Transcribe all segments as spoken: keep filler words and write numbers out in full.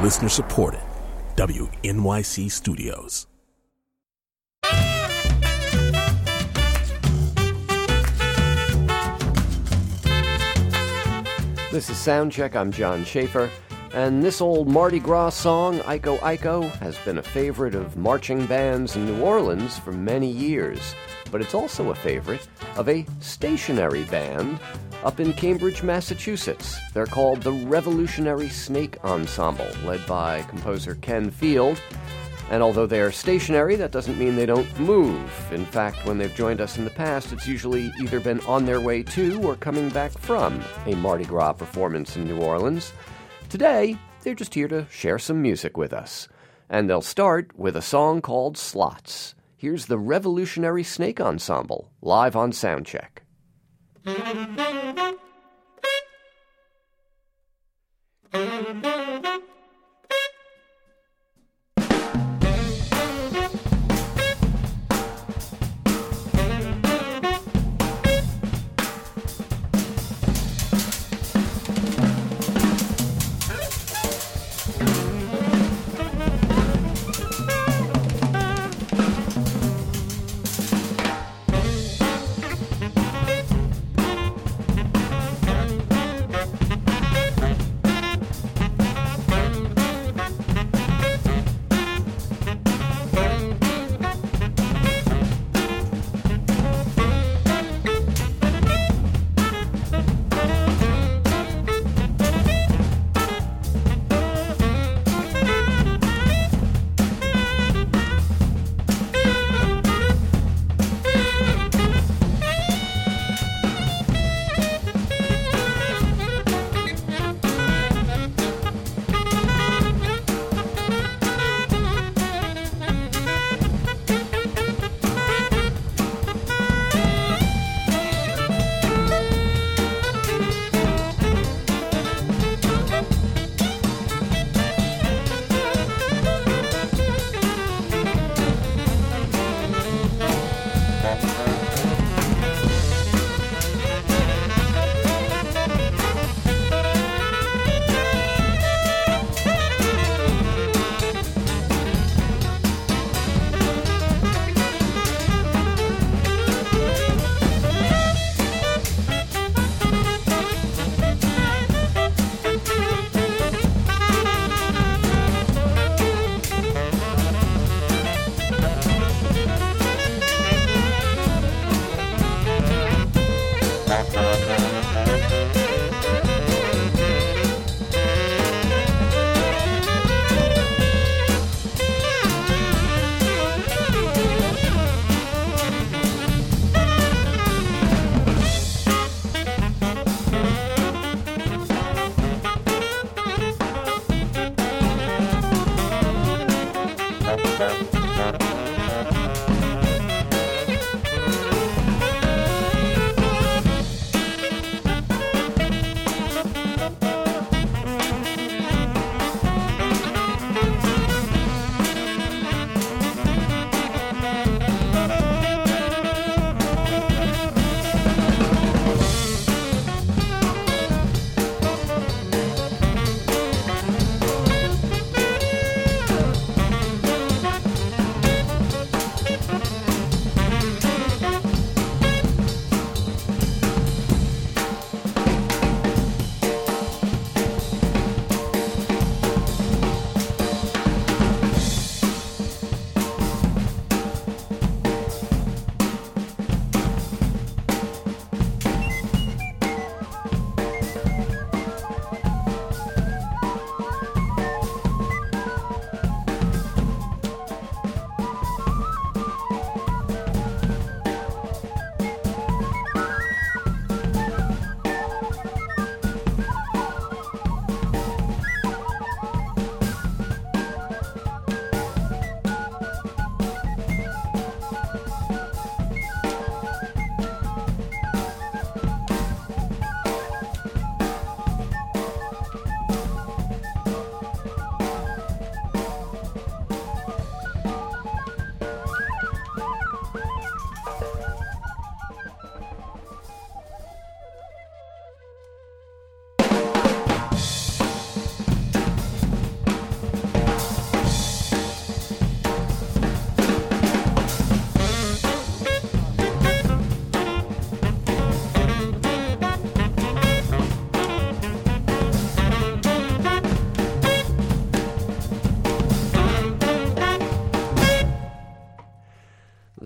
Listener supported. W N Y C Studios. This is Soundcheck. I'm John Schaefer. And this old Mardi Gras song, Iko Iko, has been a favorite of marching bands in New Orleans for many years. But it's also a favorite of a stationary band up in Cambridge, Massachusetts. They're called the Revolutionary Snake Ensemble, led by composer Ken Field. And although they are stationary, that doesn't mean they don't move. In fact, when they've joined us in the past, it's usually either been on their way to or coming back from a Mardi Gras performance in New Orleans. Today, they're just here to share some music with us. And they'll start with a song called Slots. Here's the Revolutionary Snake Ensemble, live on Soundcheck.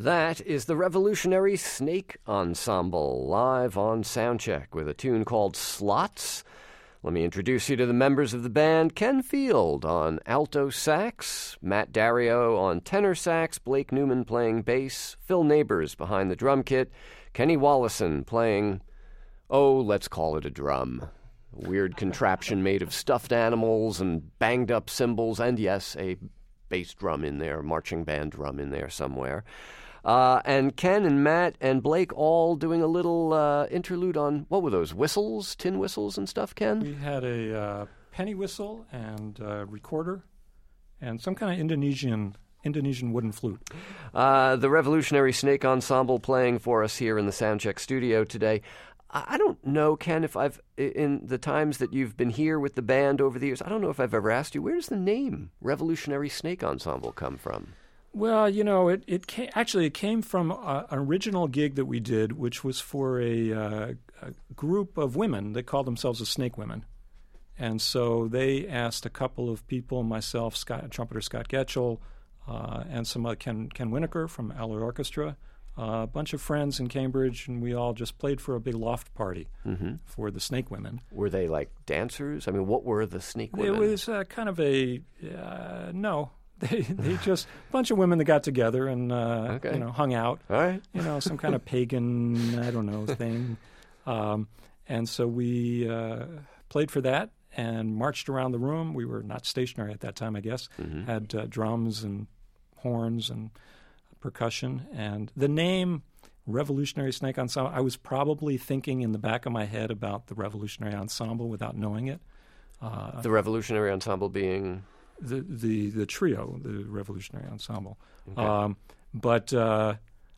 That is the Revolutionary Snake Ensemble, live on Soundcheck with a tune called Slots. Let me introduce you to the members of the band. Ken Field on alto sax, Matt Dario on tenor sax, Blake Newman playing bass, Phil Neighbors behind the drum kit, Kenny Wollison playing, oh, let's call it a drum. A weird contraption made of stuffed animals and banged-up cymbals, and yes, a bass drum in there, marching band drum in there somewhere. Uh, and Ken and Matt and Blake all doing a little uh, interlude on, what were those, whistles, tin whistles and stuff, Ken? We had a uh, penny whistle and a recorder and some kind of Indonesian Indonesian wooden flute. Uh, the Revolutionary Snake Ensemble playing for us here in the Soundcheck studio today. I don't know, Ken, if I've, in the times that you've been here with the band over the years, I don't know if I've ever asked you, where does the name Revolutionary Snake Ensemble come from? Well, you know, it, it came, actually it came from a, an original gig that we did, which was for a, uh, a group of women that called themselves the Snake Women. And so they asked a couple of people, myself, Scott, trumpeter Scott Getchell, uh, and some uh, Ken, Ken Winokur from Aller Orchestra, Uh, a bunch of friends in Cambridge, and we all just played for a big loft party mm-hmm. for the Snake Women. Were they like dancers? I mean, what were the Snake Women? It was uh, kind of a, uh, no. They they just, a bunch of women that got together and, uh, okay. you know, hung out. All right. You know, some kind of pagan, I don't know, thing. Um, and so we uh, played for that and marched around the room. We were not stationary at that time, I guess. Mm-hmm. Had uh, drums and horns and percussion, and the name Revolutionary Snake Ensemble, I was probably thinking in the back of my head about the Revolutionary Ensemble without knowing it. Uh, the Revolutionary Ensemble being? The the, the trio, the Revolutionary Ensemble. Okay. Um, but uh,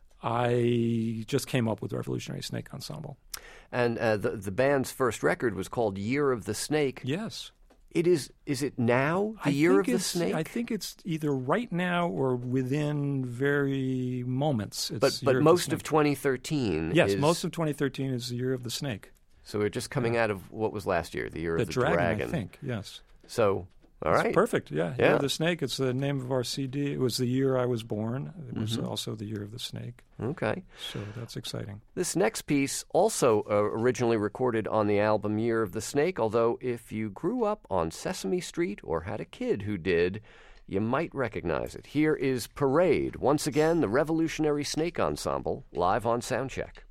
I just came up with Revolutionary Snake Ensemble. And uh, the, the band's first record was called Year of the Snake. Yes. It is. Is it now the I year of the it's, snake? I think it's either right now or within very moments. It's but but year most of, of twenty thirteen. Yes, is, most of twenty thirteen is the year of the snake. So we're just coming out of what was last year, the year the of the dragon, dragon. I think. Yes. So. All That's right. Perfect, yeah. yeah. Year of the Snake, it's the name of our C D. It was the year I was born. It was mm-hmm. also the year of the snake. Okay. So that's exciting. This next piece also uh, originally recorded on the album Year of the Snake, although if you grew up on Sesame Street or had a kid who did, you might recognize it. Here is Parade, once again, the Revolutionary Snake Ensemble, live on Soundcheck.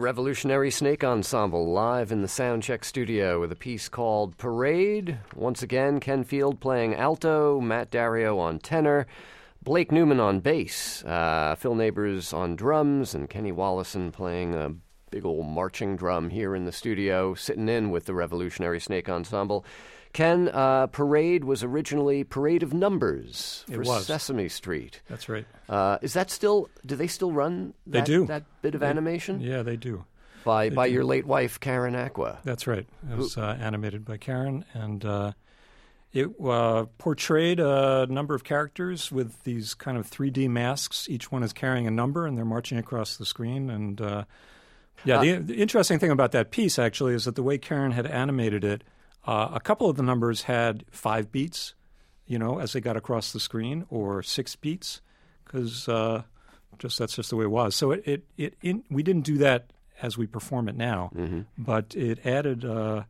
Revolutionary Snake Ensemble live in the Soundcheck studio with a piece called Parade. Once again, Ken Field playing alto, Matt Dario on tenor, Blake Newman on bass, uh, Phil Neighbors on drums, and Kenny Wallison playing a big old marching drum here in the studio, sitting in with the Revolutionary Snake Ensemble. Ken, uh, Parade was originally Parade of Numbers for It was. Sesame Street. That's right. Uh, is that still, do they still run that, They do. that bit of They- animation? Yeah, they do. By They by do. your late wife, Karen Aqua. That's right. It was uh, animated by Karen, and uh, it uh, portrayed a number of characters with these kind of three D masks. Each one is carrying a number, and they're marching across the screen. And uh, yeah, Uh, the, the interesting thing about that piece, actually, is that the way Karen had animated it, uh, a couple of the numbers had five beats, you know, as they got across the screen, or six beats, because uh, just that's just the way it was. So it it, it in, we didn't do that as we perform it now, Mm-hmm. but it added, uh,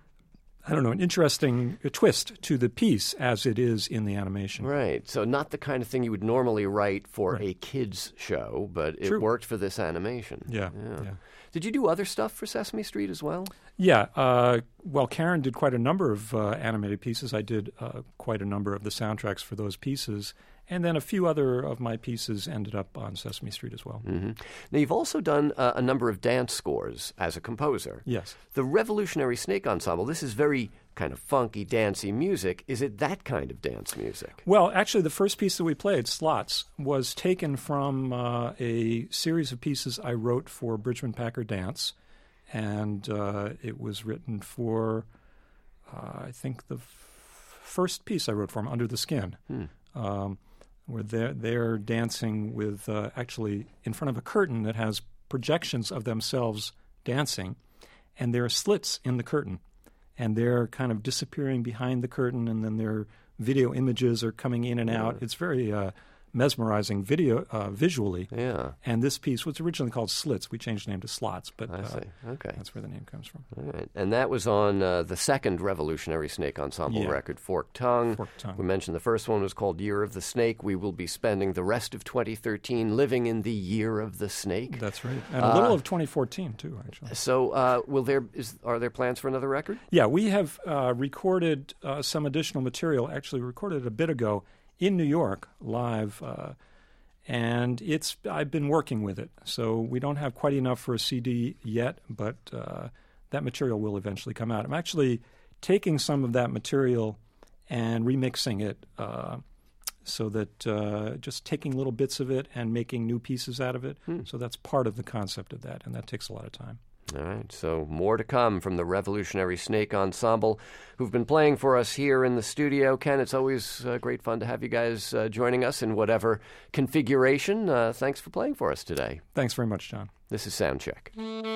I don't know, an interesting twist to the piece as it is in the animation. Right. So not the kind of thing you would normally write for Right. a kids show, but it True. worked for this animation. Yeah, yeah. Did you do other stuff for Sesame Street as well? Yeah, uh, well, Karen did quite a number of uh, animated pieces. I did uh, quite a number of the soundtracks for those pieces, and then a few other of my pieces ended up on Sesame Street as well. Mm-hmm. Now, you've also done uh, a number of dance scores as a composer. Yes. The Revolutionary Snake Ensemble, this is very kind of funky, dancey music. Is it that kind of dance music? Well, actually, the first piece that we played, Slots, was taken from uh, a series of pieces I wrote for Bridgman Packard Dance, and uh, it was written for, uh, I think, the f- first piece I wrote for them, Under the Skin, Hmm. um, where they're, they're dancing with, uh, actually, in front of a curtain that has projections of themselves dancing, and there are slits in the curtain. And they're kind of disappearing behind the curtain, and then their video images are coming in and out. It's very uh, mesmerizing video uh, visually. Yeah. And this piece was originally called Slits. We changed the name to Slots, but I uh, see. Okay. that's where the name comes from. All right. And that was on uh, the second Revolutionary Snake Ensemble Yeah. record, Forked Tongue. Forked Tongue. We mentioned the first one was called Year of the Snake. We will be spending the rest of twenty thirteen living in the Year of the Snake. That's right. And a little of twenty fourteen, too, actually. So, uh, will there is are there plans for another record? Yeah, we have uh, recorded uh, some additional material, actually recorded it a bit ago in New York, live, uh, and it's I've been working with it. So we don't have quite enough for a C D yet, but uh, that material will eventually come out. I'm actually taking some of that material and remixing it uh, so that uh, just taking little bits of it and making new pieces out of it. Hmm. So that's part of the concept of that, and that takes a lot of time. All right, so more to come from the Revolutionary Snake Ensemble, who've been playing for us here in the studio. Ken, it's always uh, great fun to have you guys uh, joining us in whatever configuration. Uh, thanks for playing for us today. Thanks very much, John. This is Soundcheck.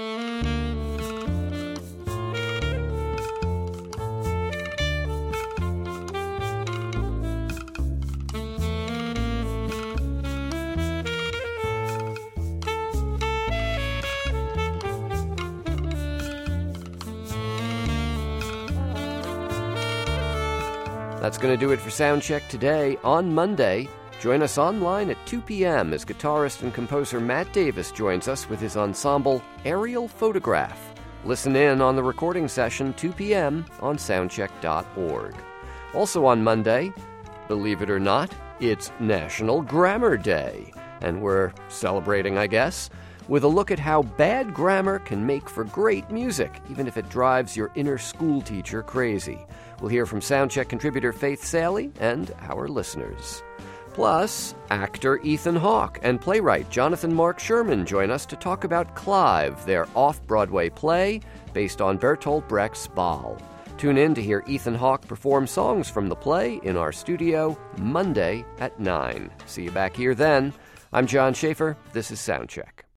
That's going to do it for Soundcheck today. On Monday, join us online at two p.m. as guitarist and composer Matt Davis joins us with his ensemble Aerial Photograph. Listen in on the recording session, two p.m. on soundcheck dot org. Also on Monday, believe it or not, it's National Grammar Day. And we're celebrating, I guess, with a look at how bad grammar can make for great music, even if it drives your inner school teacher crazy. We'll hear from Soundcheck contributor Faith Saley and our listeners. Plus, actor Ethan Hawke and playwright Jonathan Mark Sherman join us to talk about Clive, their off-Broadway play based on Bertolt Brecht's Baal. Tune in to hear Ethan Hawke perform songs from the play in our studio Monday at nine. See you back here then. I'm John Schaefer. This is Soundcheck.